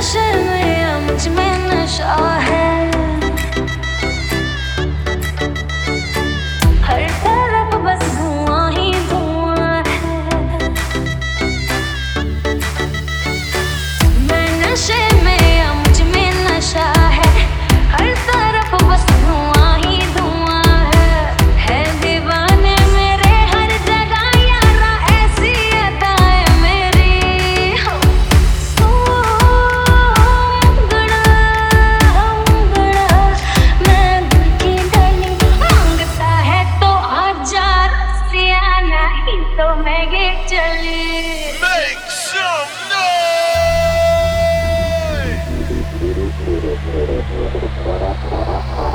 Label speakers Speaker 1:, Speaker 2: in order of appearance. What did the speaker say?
Speaker 1: नशे में मुझ में नशा है, हर तरफ बस धुआं ही धुआं है। मैं नशे में मुझ में नशा है, हर तरफ बस धुआं ही धुआं है दीवाने मेरे हर जगह यारा, ऐसी अदा है मेरी। मैं दिल की गली मांगता है तो आजा रसिया, नहीं तो मैं ये चली।
Speaker 2: Make some noise!